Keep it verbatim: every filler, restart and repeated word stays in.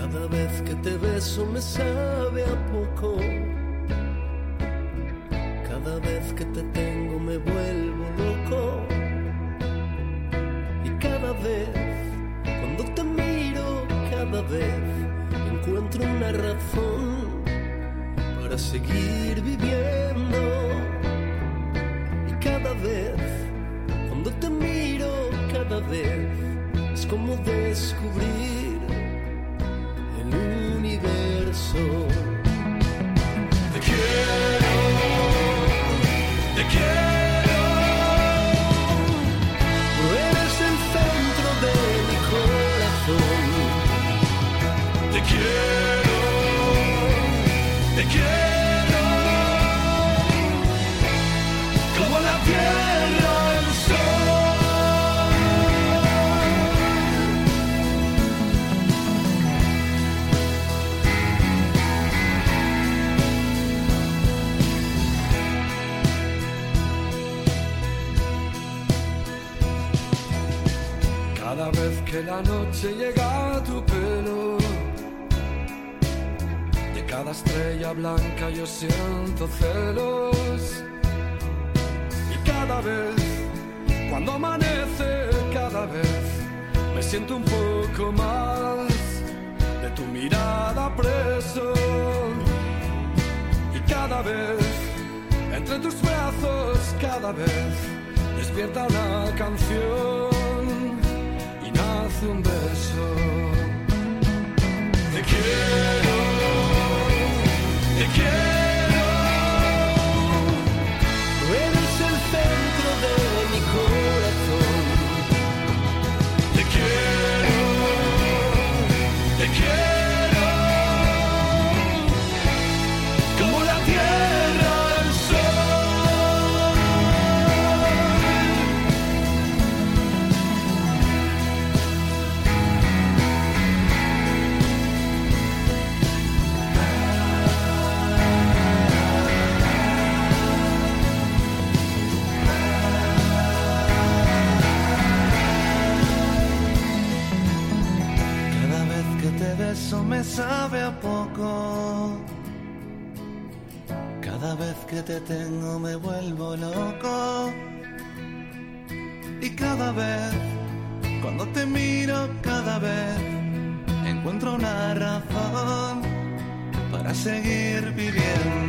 Cada vez que te beso me sabe a poco. Cada vez que te tengo me vuelvo loco. Y cada vez, cuando te miro, cada vez encuentro una razón para seguir viviendo. Y cada vez, cuando te miro, cada vez es como descubrir el universo. Te quiero, te quiero. Eres el centro de mi corazón. Te quiero, te quiero. Como la tierra, el sol. Cada vez que la noche llega a tu pelo, de cada estrella blanca yo siento celos. Y cada vez, cuando amanece, cada vez me siento un poco más de tu mirada preso. Y cada vez, entre tus brazos, cada vez despierta una canción. Nace un beso. Te quiero, te quiero. Eres el centro de mi corazón. Te quiero, te quiero. Como la tierra, el sol. Eso me sabe a poco. Cada vez que te tengo me vuelvo loco. Y cada vez, cuando te miro, cada vez encuentro una razón para seguir viviendo.